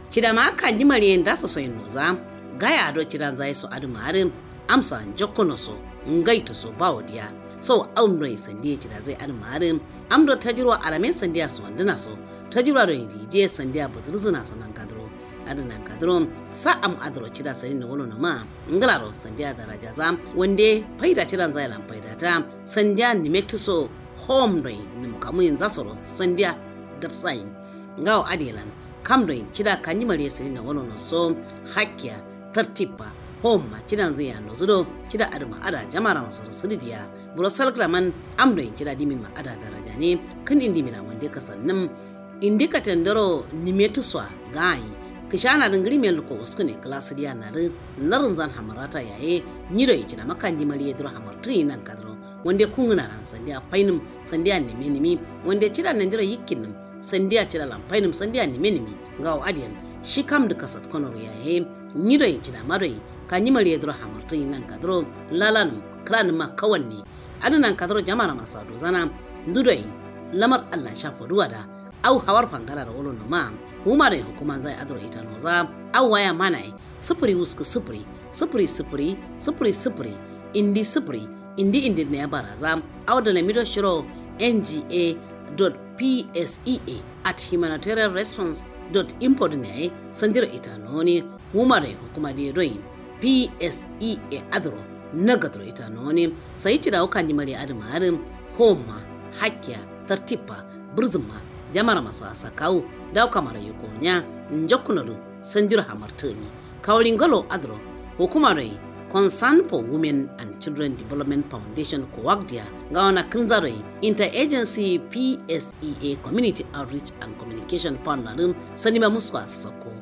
chida ma kanji mari nda so so inoza gaya do chidan zai so admarin amsa jokono so ngaito so bawdiya so aunoi sandiya chida zai admarin amdo tajirwa alamin sandiya so wanduna so tajirwa do je sandiya buzurzuna so nan kadro adanan kadro sa am adro chida sai no wono ma ngalaro sandiya daraja zam wande faida chidan zai lan faida ta sandiya nimekto so home doi nim kamun zasoro sandiya dapsai ngaw adilan kamdoin chida kanyi mare sai na wono so hakkiya tartiba home chidan zai yano zudo chida adma ada jamara maso sidiya buro salklaman amdoin chida dimin ma ada daraja ne kan indi mina wande kasannin indika tendaro nimetu swa gai kishana dingiri mel ko uskune klasidiya na larin zan hamarata yaye nyiro chida makanji mare duro hamartu nan kadro wande kunguna ran sandiya painum sandiya nimi wande chida nandira yikinum sandiya chida lampainum sandiya nimi ngaw adiyan shi kam da kasat konor yaye nyiro chida maroi kanyi mari dro hamartu nan kadro lalan kran ma kawanni adanan kadro jama'ar masado zana ndudoi lamar Allah shafa ruwada au hawar fangara da wolo ma huma da hukuman zai adro ita noza au waya manai 0 indi ne baraza au da lamido shiro nga.psea@humanitarianresponse.import ne sandira ita noni huma da hukuma da doin PSEA adro nagadro ita noni sai ci da hukan mari admarin homa hakya tartipa burzuma jama'ar masu asakau dauka mara yukonya njokunaru sandira hamartani kawrin galo adro hukumar Concern for Women and Children Development Foundation Coagdia Gawana Kinzare Interagency PSEA Community Outreach and Communication Partner Sanima Muswa Sako